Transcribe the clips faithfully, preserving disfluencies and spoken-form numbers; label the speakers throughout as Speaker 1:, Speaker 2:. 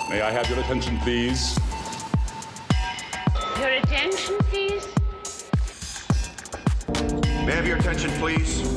Speaker 1: May I have your attention, please?
Speaker 2: Your attention, please?
Speaker 3: May I have your attention, please?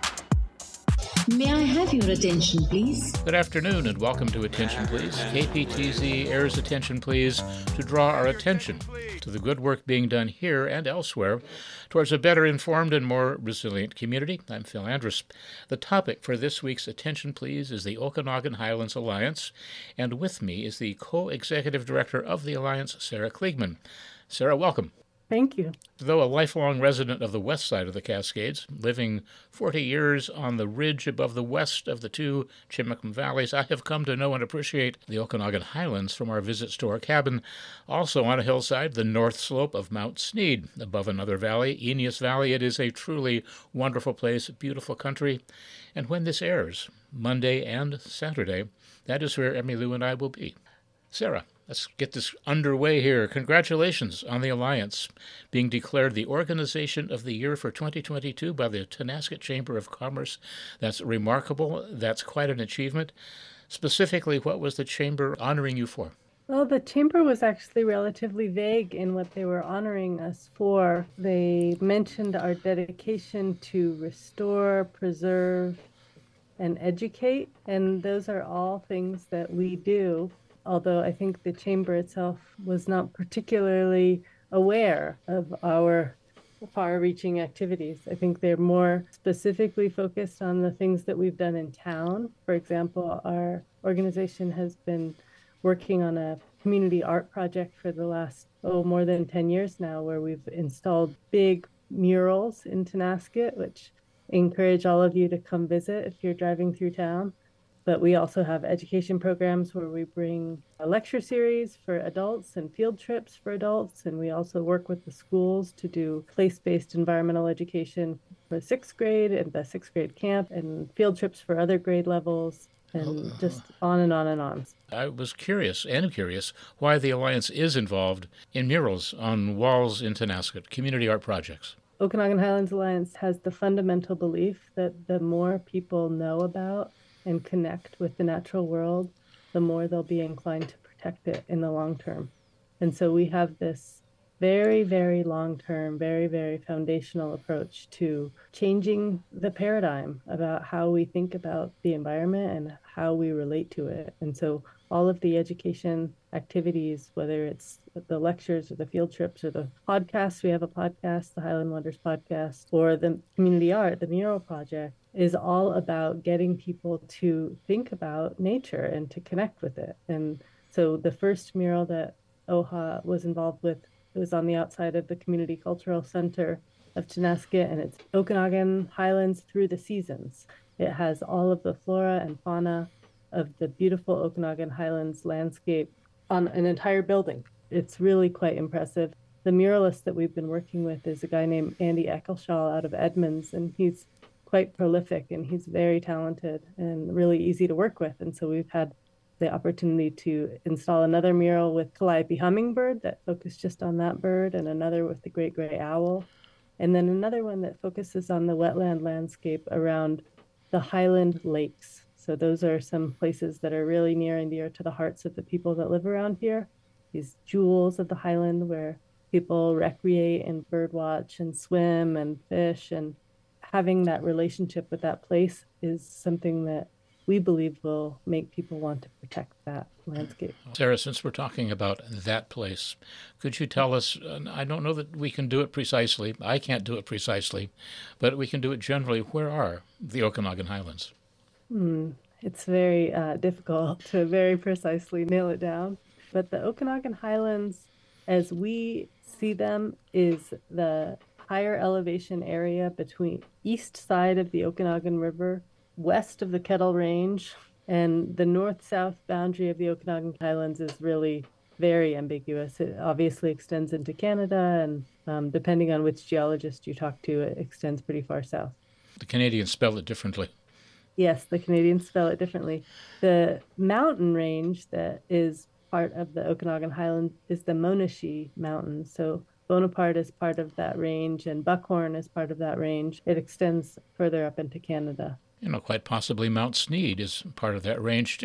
Speaker 4: May I have your attention, please?
Speaker 5: Good afternoon and welcome to Attention Please. K P T Z airs Attention Please to draw our attention to the good work being done here and elsewhere towards a better informed and more resilient community. I'm Phil Andrus. The topic for this week's Attention Please is the Okanagan Highlands Alliance, and with me is the co-executive director of the Alliance, Sarah Kliegman. Sarah, welcome.
Speaker 6: Thank you.
Speaker 5: Though a lifelong resident of the west side of the Cascades, living forty years on the ridge above the west of the two Chimacum Valleys, I have come to know and appreciate the Okanagan Highlands from our visits to our cabin, also on a hillside, the north slope of Mount Sneed, above another valley, Eneas Valley. It is a truly wonderful place, beautiful country. And when this airs, Monday and Saturday, that is where Emmylou and I will be. Sarah, let's get this underway here. Congratulations on the Alliance being declared the Organization of the Year for twenty twenty-two by the Tonasket Chamber of Commerce. That's remarkable. That's quite an achievement. Specifically, what was the Chamber honoring you for?
Speaker 6: Well, the Chamber was actually relatively vague in what they were honoring us for. They mentioned our dedication to restore, preserve, and educate, and those are all things that we do. Although I think the Chamber itself was not particularly aware of our far-reaching activities. I think they're more specifically focused on the things that we've done in town. For example, our organization has been working on a community art project for the last, oh, more than ten years now, where we've installed big murals in Tonasket, which I encourage all of you to come visit if you're driving through town. But we also have education programs where we bring a lecture series for adults and field trips for adults. And we also work with the schools to do place-based environmental education for sixth grade and the sixth grade camp, and field trips for other grade levels, and just on and on and on.
Speaker 5: I was curious and curious why the Alliance is involved in murals on walls in Tonasket, community art projects.
Speaker 6: Okanagan Highlands Alliance has the fundamental belief that the more people know about and connect with the natural world, the more they'll be inclined to protect it in the long term. And so we have this very, very long-term, very, very foundational approach to changing the paradigm about how we think about the environment and how we relate to it. And so all of the education activities, whether it's the lectures or the field trips or the podcasts, we have a podcast, the Highland Wonders podcast, or the community art, the mural project, is all about getting people to think about nature and to connect with it. And so the first mural that O H A was involved with, it was on the outside of the Community Cultural Center of Tonasket, and it's Okanagan Highlands Through the Seasons. It has all of the flora and fauna of the beautiful Okanagan Highlands landscape on an entire building. It's really quite impressive. The muralist that we've been working with is a guy named Andy Eccleshaw out of Edmonds, and he's quite prolific and he's very talented and really easy to work with. And so we've had the opportunity to install another mural with Calliope hummingbird that focused just on that bird, and another with the great gray owl, and then another one that focuses on the wetland landscape around the Highland lakes. So those are some places that are really near and dear to the hearts of the people that live around here. These jewels of the Highland where people recreate and birdwatch and swim and fish, and having that relationship with that place is something that we believe will make people want to protect that landscape.
Speaker 5: Sarah, since we're talking about that place, could you tell us, I don't know that we can do it precisely, I can't do it precisely, but we can do it generally, where are the Okanagan Highlands?
Speaker 6: Hmm. It's very uh, difficult to very precisely nail it down, but the Okanagan Highlands, as we see them, is the higher elevation area between east side of the Okanagan River, west of the Kettle Range, and the north-south boundary of the Okanagan Highlands is really very ambiguous. It obviously extends into Canada, and um, depending on which geologist you talk to, it extends pretty far south.
Speaker 5: The Canadians spell it differently.
Speaker 6: Yes, the Canadians spell it differently. The mountain range that is part of the Okanagan Highlands is the Monashee Mountains. So Bonaparte is part of that range, and Buckhorn is part of that range. It extends further up into Canada.
Speaker 5: You know, quite possibly Mount Sneed is part of that range, too.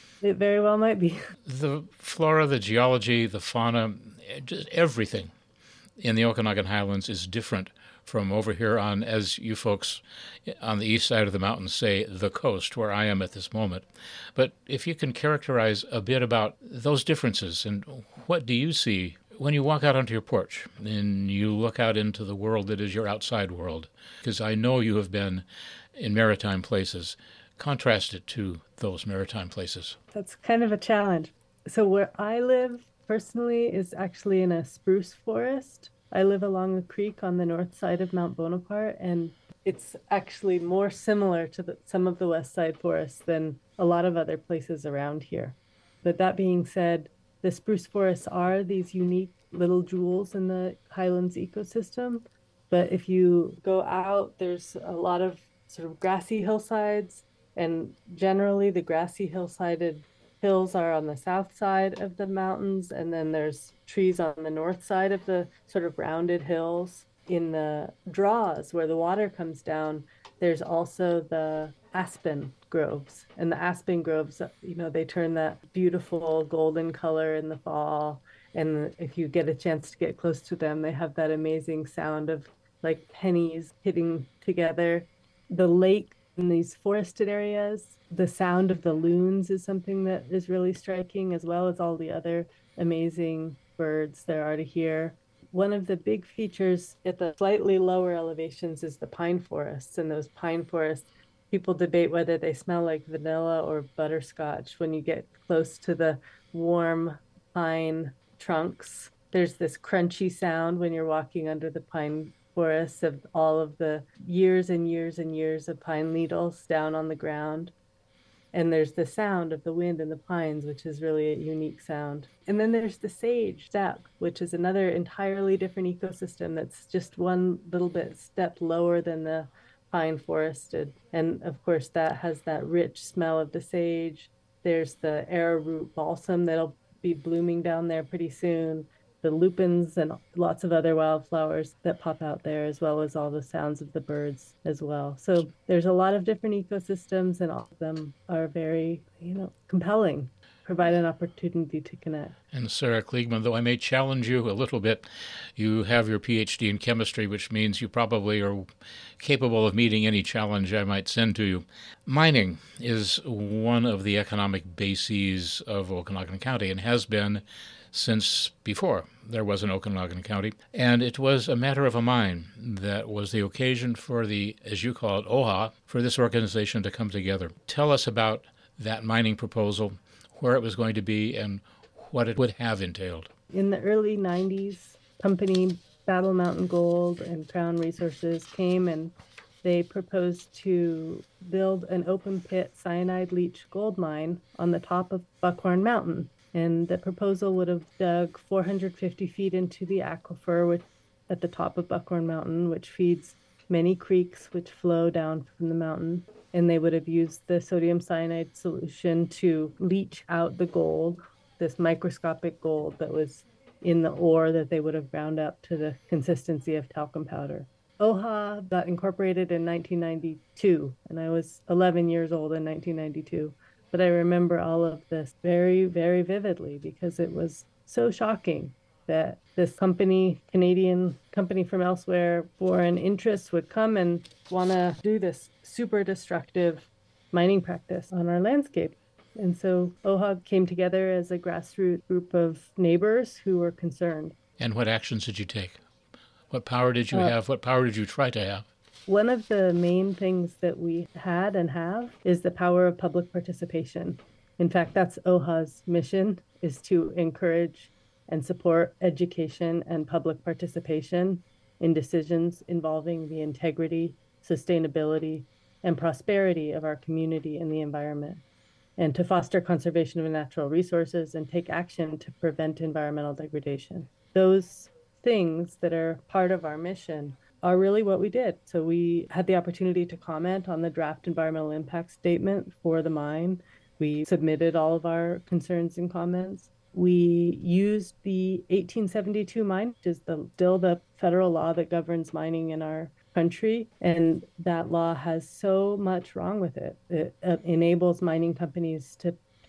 Speaker 6: It very well might be.
Speaker 5: The flora, the geology, the fauna, just everything in the Okanagan Highlands is different from over here on, as you folks on the east side of the mountains say, the coast, where I am at this moment. But if you can characterize a bit about those differences, and what do you see when you walk out onto your porch and you look out into the world that is your outside world? Because I know you have been in maritime places. Contrast it to those maritime places.
Speaker 6: That's kind of a challenge. So where I live personally is actually in a spruce forest. I live along a creek on the north side of Mount Bonaparte, and it's actually more similar to the, some of the west side forests than a lot of other places around here. But that being said, the spruce forests are these unique little jewels in the Highlands ecosystem. But if you go out, there's a lot of sort of grassy hillsides, and generally the grassy hillsided hills are on the south side of the mountains, and then there's trees on the north side of the sort of rounded hills. In the draws where the water comes down, there's also the aspen groves, and the aspen groves, you know, they turn that beautiful golden color in the fall, and if you get a chance to get close to them, they have that amazing sound of like pennies hitting together. The lake in these forested areas, the sound of the loons is something that is really striking, as well as all the other amazing birds there are to hear. One of the big features at the slightly lower elevations is the pine forests, and those pine forests, people debate whether they smell like vanilla or butterscotch when you get close to the warm pine trunks. There's this crunchy sound when you're walking under the pine forests of all of the years and years and years of pine needles down on the ground. And there's the sound of the wind in the pines, which is really a unique sound. And then there's the sage steppe, which is another entirely different ecosystem that's just one little bit step lower than the pine forested. And of course, that has that rich smell of the sage. There's the arrowroot balsam that'll be blooming down there pretty soon. The lupins and lots of other wildflowers that pop out there, as well as all the sounds of the birds as well. So there's a lot of different ecosystems, and all of them are very, you know, compelling, provide an opportunity to connect.
Speaker 5: And Sarah Kliegman, though I may challenge you a little bit, you have your P H D in chemistry, which means you probably are capable of meeting any challenge I might send to you. Mining is one of the economic bases of Okanagan County and has been since before there was an Okanagan County. And it was a matter of a mine that was the occasion for the, as you call it, O H A, for this organization to come together. Tell us about that mining proposal, where it was going to be, and what it would have entailed.
Speaker 6: In the early nineties, company Battle Mountain Gold and Crown Resources came, and they proposed to build an open pit cyanide leach gold mine on the top of Buckhorn Mountain. And the proposal would have dug four hundred fifty feet into the aquifer which, at the top of Buckhorn Mountain, which feeds many creeks which flow down from the mountain. And they would have used the sodium cyanide solution to leach out the gold, this microscopic gold that was in the ore that they would have ground up to the consistency of talcum powder. O H A got incorporated in nineteen ninety-two, and I was eleven years old in nineteen ninety-two. But I remember all of this very, very vividly, because it was so shocking that this company, Canadian company from elsewhere, foreign interests would come and want to do this super destructive mining practice on our landscape. And so O H A came together as a grassroots group of neighbors who were concerned.
Speaker 5: And what actions did you take? What power did you
Speaker 6: Uh,
Speaker 5: have? What power did you try to have?
Speaker 6: One of the main things that we had and have is the power of public participation. In fact, that's O H A's mission, is to encourage and support education and public participation in decisions involving the integrity, sustainability, and prosperity of our community and the environment, and to foster conservation of natural resources and take action to prevent environmental degradation. Those things that are part of our mission are really what we did. So we had the opportunity to comment on the draft environmental impact statement for the mine. We submitted all of our concerns and comments. We used the eighteen seventy-two mine, which is the, still the federal law that governs mining in our country. And that law has so much wrong with it. It uh, enables mining companies to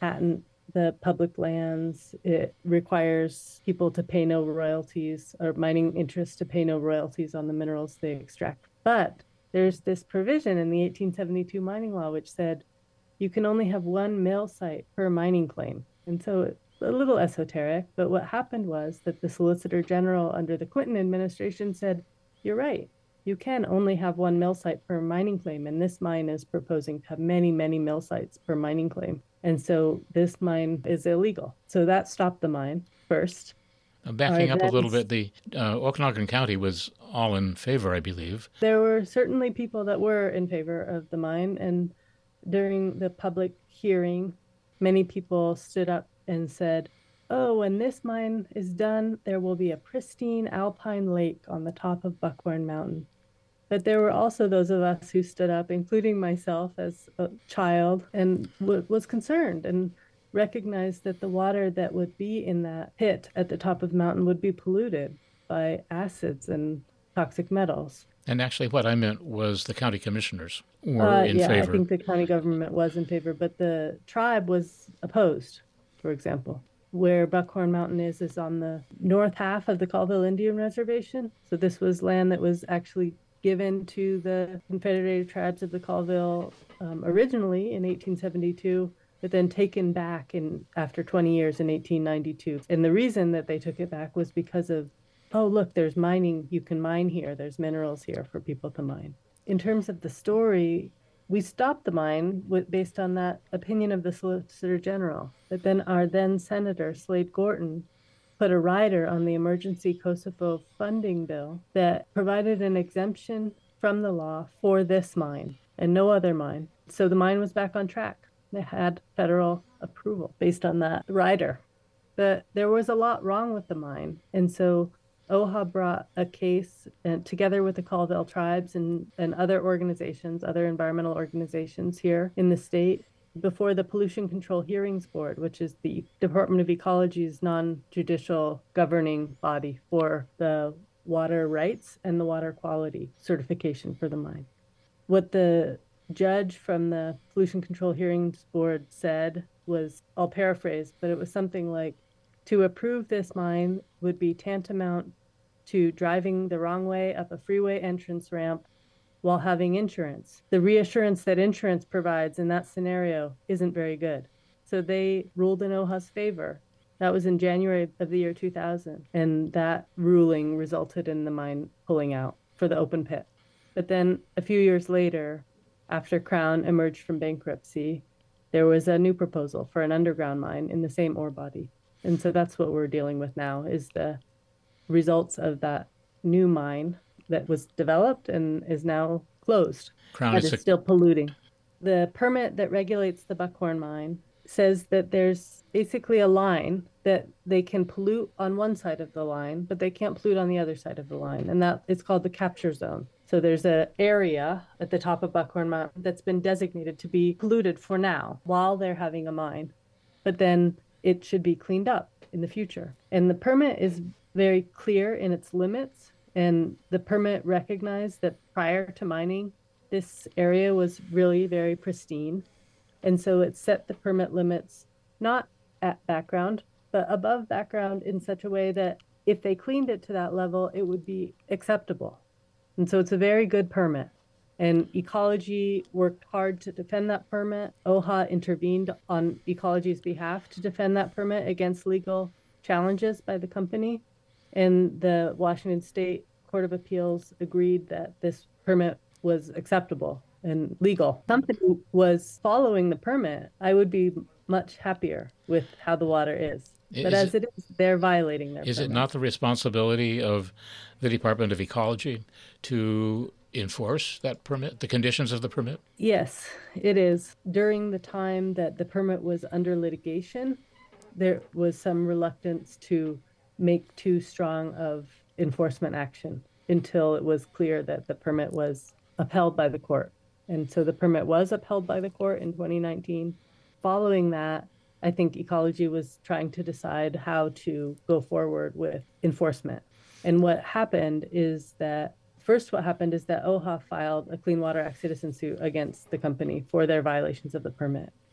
Speaker 6: patent the public lands. It requires people to pay no royalties, or mining interests to pay no royalties on the minerals they extract. But there's this provision in the eighteen seventy-two mining law which said you can only have one mill site per mining claim. And so it's a little esoteric, but what happened was that the Solicitor General under the Clinton administration said, you're right, you can only have one mill site per mining claim, and this mine is proposing to have many, many mill sites per mining claim. And so this mine is illegal. So that stopped the mine first.
Speaker 5: Uh, Backing
Speaker 6: Our
Speaker 5: up a little
Speaker 6: events-
Speaker 5: bit, the uh, Okanagan County was all in favor, I believe.
Speaker 6: There were certainly people that were in favor of the mine, and during the public hearing, many people stood up and said, oh, when this mine is done, there will be a pristine alpine lake on the top of Buckhorn Mountain. But there were also those of us who stood up, including myself as a child, and w- was concerned and recognized that the water that would be in that pit at the top of the mountain would be polluted by acids and toxic metals.
Speaker 5: And actually what I meant was the county commissioners were
Speaker 6: Uh,
Speaker 5: in
Speaker 6: yeah,
Speaker 5: favor.
Speaker 6: I think the county government was in favor, but the tribe was opposed, for example. Where Buckhorn Mountain is, is on the north half of the Colville Indian Reservation. So this was land that was actually given to the Confederated Tribes of the Colville um, originally in eighteen seventy-two, but then taken back in after twenty years in eighteen ninety-two. And the reason that they took it back was because of, oh, look, there's mining. You can mine here. There's minerals here for people to mine. In terms of the story, we stopped the mine with, based on that opinion of the Solicitor General. But then our then Senator, Slade Gorton, put a rider on the emergency Kosovo funding bill that provided an exemption from the law for this mine and no other mine. So the mine was back on track. They had federal approval based on that rider. But there was a lot wrong with the mine. And so O H A brought a case and together with the Colville tribes and, and other organizations, other environmental organizations here in the state, before the Pollution Control Hearings Board, which is the Department of Ecology's non-judicial governing body for the water rights and the water quality certification for the mine. What the judge from the Pollution Control Hearings Board said was, I'll paraphrase, but it was something like, to approve this mine would be tantamount to driving the wrong way up a freeway entrance ramp while having insurance. The reassurance that insurance provides in that scenario isn't very good. So they ruled in O H A's favor. That was in January of the year two thousand. And that ruling resulted in the mine pulling out for the open pit. But then a few years later, after Crown emerged from bankruptcy, there was a new proposal for an underground mine in the same ore body. And so that's what we're dealing with now, is the results of that new mine that was developed and is now closed.
Speaker 5: Crown
Speaker 6: But
Speaker 5: is
Speaker 6: it's
Speaker 5: a-
Speaker 6: still polluting. The permit that regulates the Buckhorn mine says that there's basically a line that they can pollute on one side of the line, but they can't pollute on the other side of the line. And that it's called the capture zone. So there's an area at the top of Buckhorn Mountain that's been designated to be polluted for now while they're having a mine. But then it should be cleaned up in the future. And the permit is very clear in its limits. And the permit recognized that prior to mining, this area was really very pristine. And so it set the permit limits not at background, but above background in such a way that if they cleaned it to that level, it would be acceptable. And so it's a very good permit. And Ecology worked hard to defend that permit. O H A intervened on Ecology's behalf to defend that permit against legal challenges by the company. And the Washington State Court of Appeals agreed that this permit was acceptable and legal. The company was following the permit. I would be much happier with how the water is. But
Speaker 5: Is
Speaker 6: as it is, they're violating their
Speaker 5: Is it
Speaker 6: permit.
Speaker 5: not the responsibility of the Department of Ecology to enforce that permit, the conditions of the permit?
Speaker 6: Yes, it is. During the time that the permit was under litigation, there was some reluctance to make too strong of enforcement action until it was clear that the permit was upheld by the court. And so the permit was upheld by the court in twenty nineteen. Following that, I think Ecology was trying to decide how to go forward with enforcement. And what happened is that First, what happened is that O H A filed a Clean Water Act citizen suit against the company for their violations of the permit.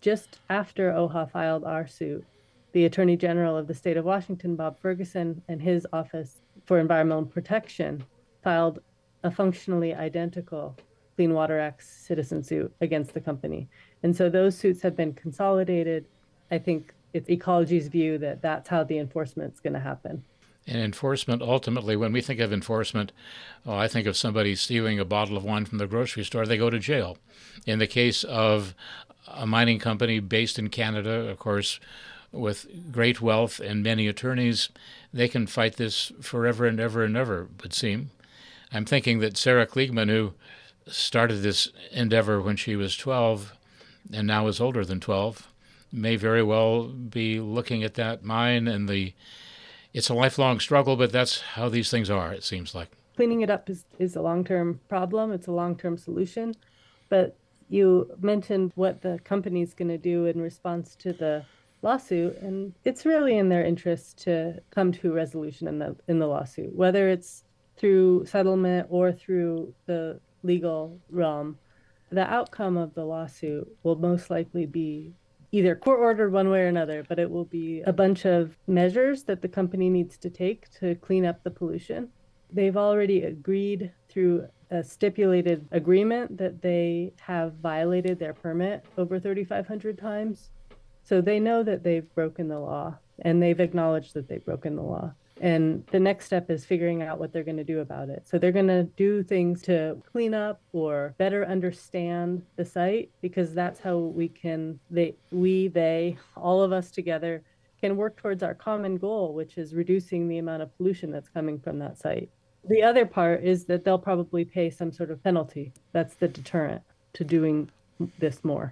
Speaker 6: just after O H A filed our suit, the Attorney General of the state of Washington, Bob Ferguson, and his Office for Environmental Protection filed a functionally identical Clean Water Act citizen suit against the company. And so those suits have been consolidated. I think it's ecology's view that that's how the enforcement's going to happen.
Speaker 5: And enforcement, ultimately, when we think of enforcement, oh, I think of somebody stealing a bottle of wine from the grocery store, they go to jail. In the case of a mining company based in Canada, of course, with great wealth and many attorneys, they can fight this forever and ever and ever, it would seem. I'm thinking that Sarah Kliegman, who started this endeavor when she was twelve and now is older than twelve, may very well be looking at that mine, and the it's a lifelong struggle, but that's how these things are, it seems like.
Speaker 6: Cleaning it up is, is a long-term problem. It's a long-term solution. But you mentioned what the company's going to do in response to the lawsuit, and it's really in their interest to come to a resolution in the in the lawsuit, whether it's through settlement or through the legal realm. The outcome of the lawsuit will most likely be either court ordered one way or another, but it will be a bunch of measures that the company needs to take to clean up the pollution. They've already agreed through a stipulated agreement that they have violated their permit over thirty-five hundred times. So they know that they've broken the law, and they've acknowledged that they've broken the law. And the next step is figuring out what they're going to do about it. So they're going to do things to clean up or better understand the site, because that's how we can, they, we, they, all of us together can work towards our common goal, which is reducing the amount of pollution that's coming from that site. The other part is that they'll probably pay some sort of penalty. That's the deterrent to doing this more.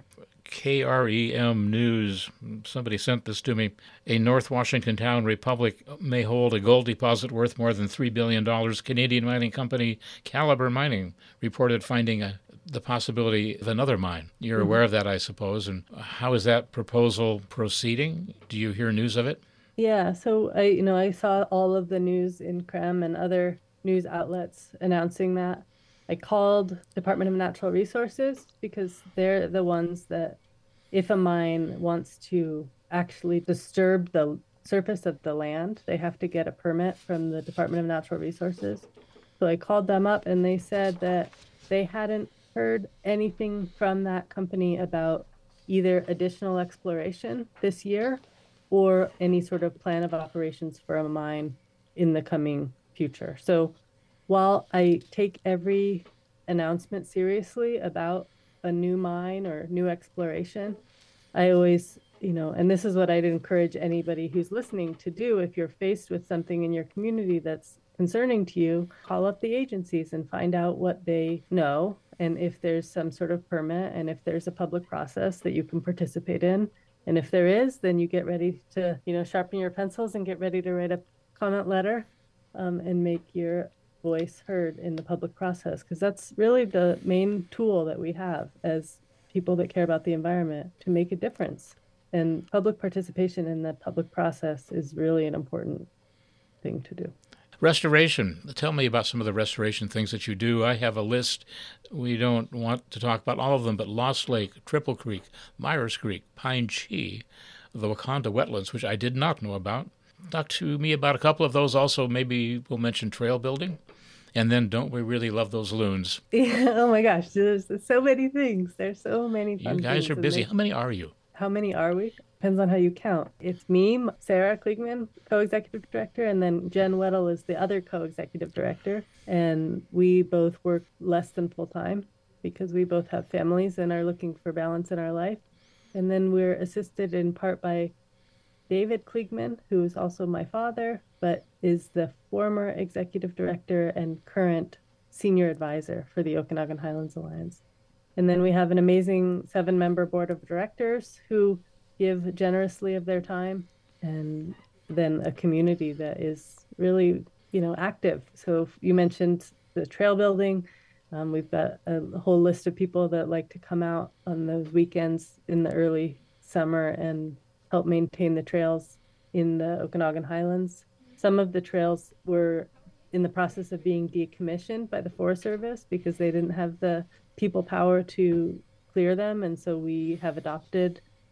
Speaker 5: K R E M News, somebody sent this to me. A North Washington town republic may hold a gold deposit worth more than three billion dollars. Canadian mining company Calibre Mining reported finding a, the possibility of another mine. You're mm-hmm. aware of that, I suppose. And how is that proposal proceeding? Do you hear news of it?
Speaker 6: Yeah, so I, you know, I saw all of the news in C R E M and other news outlets announcing that. I called Department of Natural Resources because they're the ones that, if a mine wants to actually disturb the surface of the land, they have to get a permit from the Department of Natural Resources. So I called them up, and they said that they hadn't heard anything from that company about either additional exploration this year or any sort of plan of operations for a mine in the coming future. So while I take every announcement seriously about a new mine or new exploration, I always, you know, and this is what I'd encourage anybody who's listening to do. If you're faced with something in your community that's concerning to you, call up the agencies and find out what they know, and if there's some sort of permit, and if there's a public process that you can participate in. And if there is, then you get ready to, you know, sharpen your pencils and get ready to write a comment letter um, and make your voice heard in the public process, because that's really the main tool that we have as people that care about the environment to make a difference. And public participation in the public process is really an important thing to do.
Speaker 5: Restoration. Tell me about some of the restoration things that you do. I have a list. We don't want to talk about all of them, but Lost Lake, Triple Creek, Myers Creek, Pine Chi, the Wakanda wetlands, which I did not know about. Talk to me about a couple of those. Also, maybe we'll mention trail building. And then, don't we really love those loons?
Speaker 6: Yeah. Oh my gosh, there's so many things. There's so many fun
Speaker 5: You guys
Speaker 6: things,
Speaker 5: are busy.
Speaker 6: they,
Speaker 5: How many are you?
Speaker 6: How many are we? Depends on how you count. It's me, Sarah Kliegman, co-executive director, and then Jen Weddle is the other co-executive director. And we both work less than full time because we both have families and are looking for balance in our life. And then we're assisted in part by David Kliegman, who is also my father, but is the former executive director and current senior advisor for the Okanagan Highlands Alliance. And then we have an amazing seven-member board of directors who give generously of their time, and then a community that is really, you know, active. So you mentioned the trail building. Um, we've got a whole list of people that like to come out on those weekends in the early summer and help maintain the trails in the Okanagan Highlands. Some of the trails were in the process of being decommissioned by the Forest Service because they didn't have the people power to clear them. And so we have adopted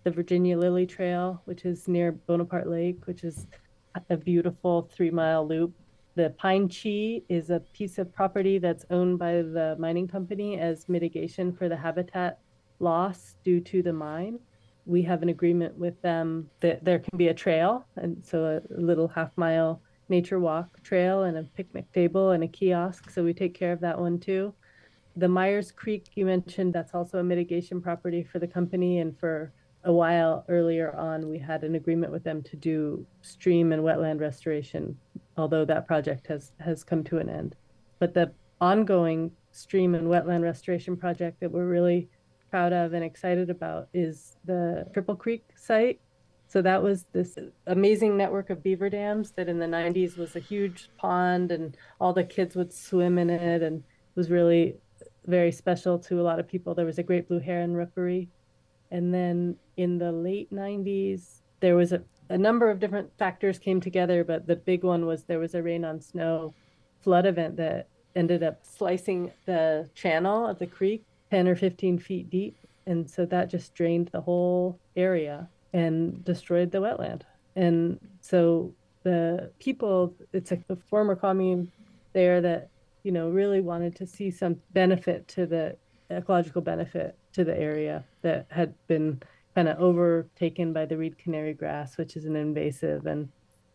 Speaker 6: the Virginia Lily Trail, which is near Bonaparte Lake, which is a beautiful three-mile loop. The Pine Chi is a piece of property that's owned by the mining company as mitigation for the habitat loss due to the mine. We have an agreement with them that there can be a trail, and so a little half-mile nature walk trail and a picnic table and a kiosk, so we take care of that one too. The Myers Creek you mentioned, that's also a mitigation property for the company, and for a while earlier on, we had an agreement with them to do stream and wetland restoration, although that project has, has come to an end. But the ongoing stream and wetland restoration project that we're really proud of and excited about is the Triple Creek site. So that was this amazing network of beaver dams that in the nineties was a huge pond, and all the kids would swim in it, and it was really very special to a lot of people. There was a great blue heron rookery. And then in the late nineties, there was a, a number of different factors came together, but the big one was there was a rain on snow flood event that ended up slicing the channel of the creek ten or fifteen feet deep. And so that just drained the whole area and destroyed the wetland. And so the people, it's a, a former commune there that, you know, really wanted to see some benefit to the ecological benefit to the area that had been kind of overtaken by the reed canary grass, which is an invasive. And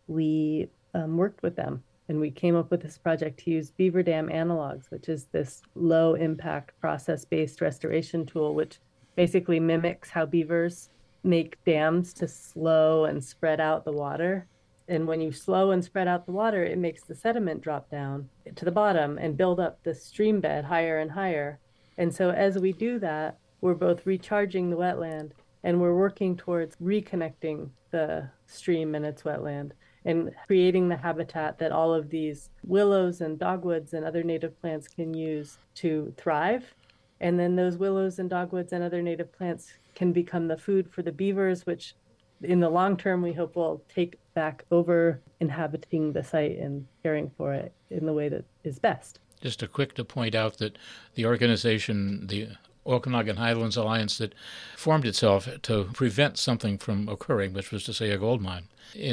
Speaker 6: we um, worked with them, and we came up with this project to use beaver dam analogs, which is this low impact process-based restoration tool, which basically mimics how beavers make dams to slow and spread out the water. And when you slow and spread out the water, it makes the sediment drop down to the bottom and build up the stream bed higher and higher. And so as we do that, we're both recharging the wetland and we're working towards reconnecting the stream and its wetland and creating the habitat that all of these willows and dogwoods and other native plants can use to thrive. And then those willows and dogwoods and other native plants can become the food for the beavers, which in the long term, we hope will take back over inhabiting the site and caring for it in the way that is best.
Speaker 5: Just a quick to point out that the organization, the Okanagan Highlands Alliance, that formed itself to prevent something from occurring, which was to say a gold mine,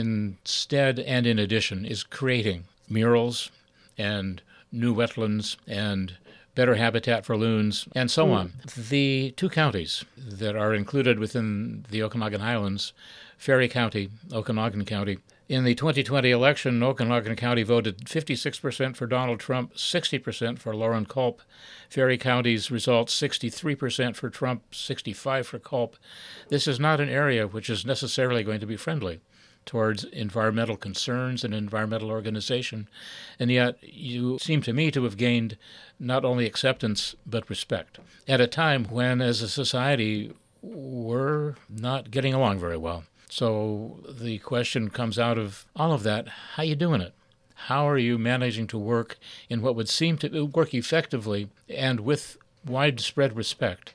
Speaker 5: instead and in addition is creating murals and new wetlands and better habitat for loons, and so on. The two counties that are included within the Okanagan Highlands, Ferry County, Okanagan County, in the twenty twenty election, Okanagan County voted fifty-six percent for Donald Trump, sixty percent for Lauren Culp. Ferry County's results, sixty-three percent for Trump, sixty-five percent for Culp. This is not an area which is necessarily going to be friendly towards environmental concerns and environmental organization, and yet you seem to me to have gained not only acceptance but respect at a time when, as a society, we're not getting along very well. So the question comes out of all of that, how are you doing it? How are you managing to work in what would seem to work effectively and with widespread respect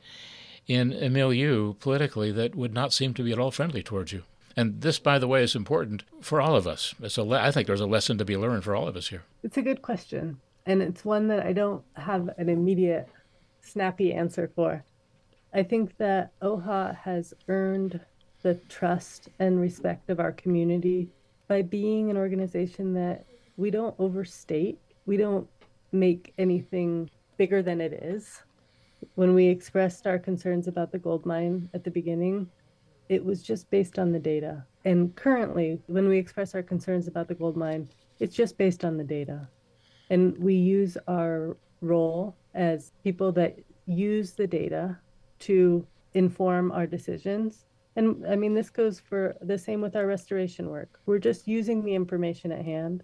Speaker 5: in a milieu politically that would not seem to be at all friendly towards you? And this, by the way, is important for all of us. It's a le- I think there's a lesson to be learned for all of us here.
Speaker 6: It's a good question. And it's one that I don't have an immediate, snappy answer for. I think that O H A has earned the trust and respect of our community by being an organization that we don't overstate. We don't make anything bigger than it is. When we expressed our concerns about the gold mine at the beginning, it was just based on the data. And currently, when we express our concerns about the gold mine, it's just based on the data. And we use our role as people that use the data to inform our decisions. And I mean, this goes for the same with our restoration work. We're just using the information at hand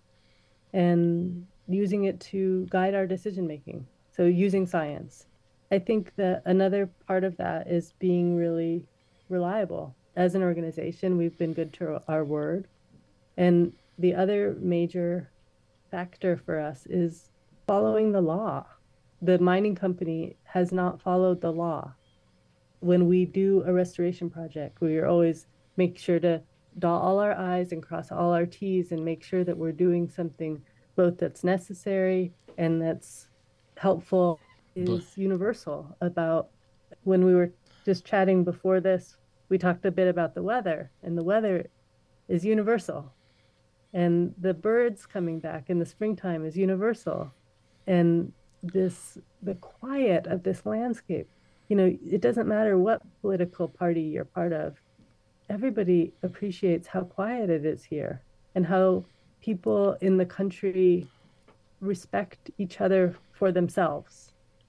Speaker 6: and using it to guide our decision making. So using science. I think that another part of that is being really reliable. As an organization, we've been good to our word. And the other major factor for us is following the law. The mining company has not followed the law. When we do a restoration project, we are always make sure to dot all our I's and cross all our T's and make sure that we're doing something both that's necessary and that's helpful, is universal. About when we were just chatting before this, we talked a bit about the weather, and the weather is universal. And the birds coming back in the springtime is universal. And this, the quiet of this landscape, you know, it doesn't matter what political party you're part of, everybody appreciates how quiet it is here and how people in the country respect each other for themselves.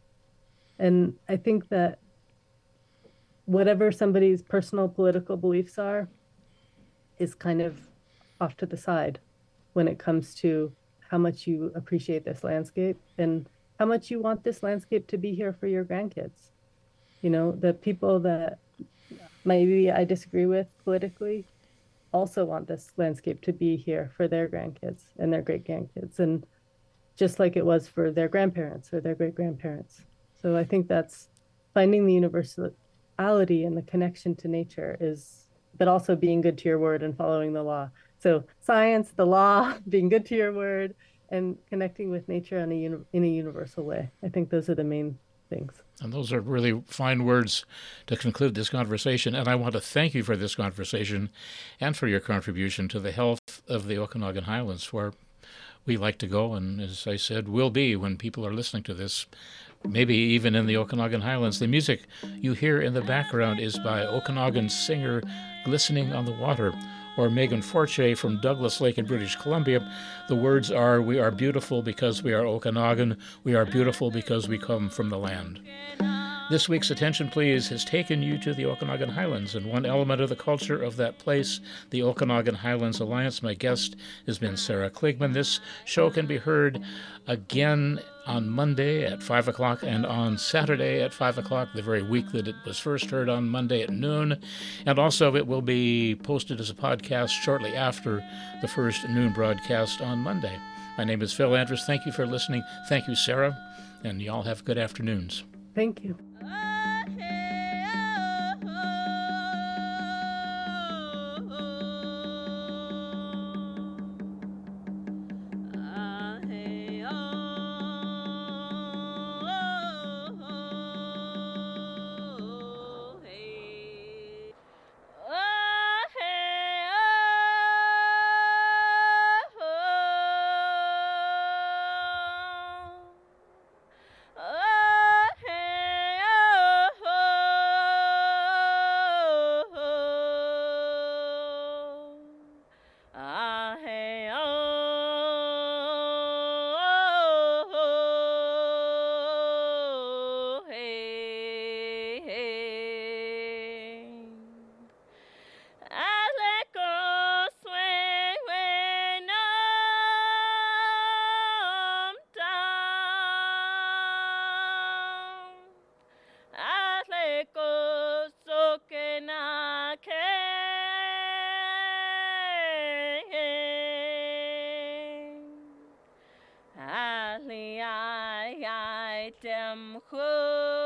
Speaker 6: And I think that whatever somebody's personal political beliefs are is kind of off to the side when it comes to how much you appreciate this landscape and how much you want this landscape to be here for your grandkids. You know, the people that maybe I disagree with politically also want this landscape to be here for their grandkids and their great grandkids, and just like it was for their grandparents or their great grandparents. So I think that's finding the universality and the connection to nature is, but also being good to your word and following the law. So science, the law, being good to your word, and connecting with nature in a, uni- in a universal way. I think those are the main things.
Speaker 5: And those are really fine words to conclude this conversation. And I want to thank you for this conversation and for your contribution to the health of the Okanagan Highlands, where we like to go, and as I said, will be when people are listening to this, maybe even in the Okanagan Highlands. The music you hear in the background is by Okanagan singer Glistening on the Water, or Megan Forche from Douglas Lake in British Columbia. The words are, "We are beautiful because we are Okanagan. We are beautiful because we come from the land." This week's Attention Please has taken you to the Okanagan Highlands and one element of the culture of that place, the Okanagan Highlands Alliance. My guest has been Sarah Kligman. This show can be heard again on Monday at five o'clock and on Saturday at five o'clock, the very week that it was first heard, on Monday at noon. And also it will be posted as a podcast shortly after the first noon broadcast on Monday. My name is Phil Andrus. Thank you for listening. Thank you, Sarah, and y'all have good afternoons.
Speaker 6: Thank you.
Speaker 2: Dem